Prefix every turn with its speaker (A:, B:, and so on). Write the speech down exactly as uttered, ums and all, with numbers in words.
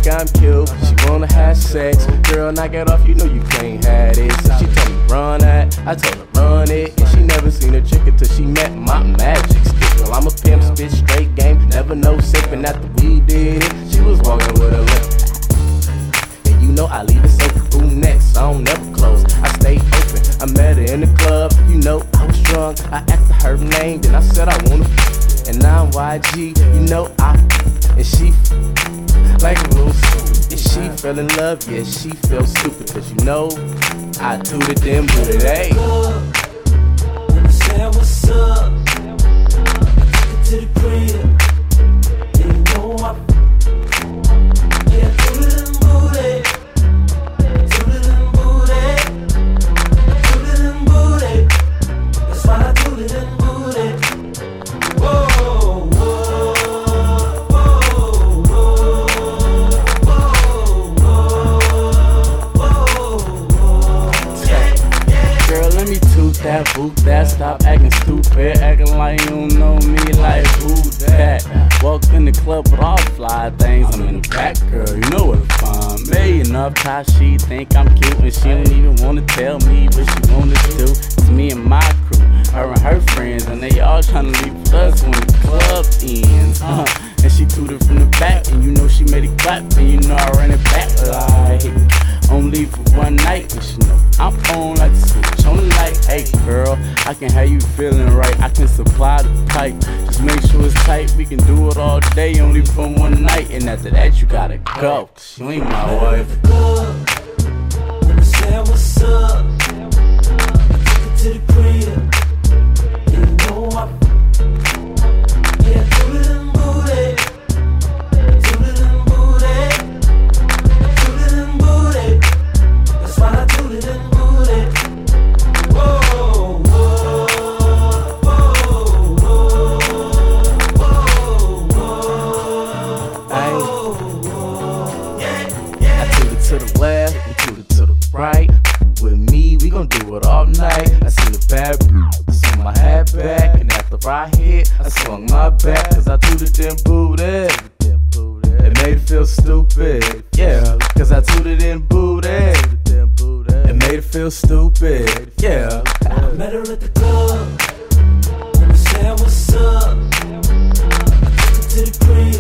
A: think I'm cute, she wanna have sex. Girl, knock it off, you know you can't have it. So she told me run that, I told her run it. And she never seen a chick until she met my magic stick. Well, I'm a pimp, spit straight game, never no sippin'. After we did it, she was walking with a limp. And you know I leave it so through next, I don't never close, I stay open. I met her in the club, you know I was drunk. I asked her name, then I said I wanna. And now I'm Y G, you know I. And she like a little stupid. And she fell in love, yeah, she felt stupid. Cause you know, I tooted them booted, hey.
B: When I said what's up, I took it to the crib. You know I, yeah, tooted them booted. Tooted them booted. Tooted them booted. That's why I tooted them booted. Whoa.
A: That boot that, stop acting stupid, acting like you don't know me, like who that? Walked in the club with all fly things, I'm in the back, girl, you know what I'm fine. Made enough how she think I'm cute, and she don't even wanna tell me what she wanna do. It's me and my crew, her and her friends, and they all tryna leave us when the club ends. Uh, and she tooted from the back, and you know she made it clap, and you know I ran it back like only for one night, and she know I'm on like the switch on the light. Hey girl, I can have you feeling right, I can supply the pipe. Just make sure it's tight, we can do it all day, only for one night. And after that you gotta go, cause you ain't my wife.
B: When I said what's up, I took it to the crib. You know I, yeah, tooted them booty. Tooted them booty. Tooted them booty. That's why I tooted them booty. Whoa, whoa, whoa, whoa, whoa, whoa. Yeah, yeah.
A: I tooted to the left, and tooted to the right. With me, we gon' do it all night. I seen the bad I swung my hat back, and after I hit, I swung my back. Cause I tooted them booted. It made it feel stupid, yeah. Cause I tooted and booted. It made it feel stupid, yeah.
B: I met her at the club. When I said what's up, I took it to the crib.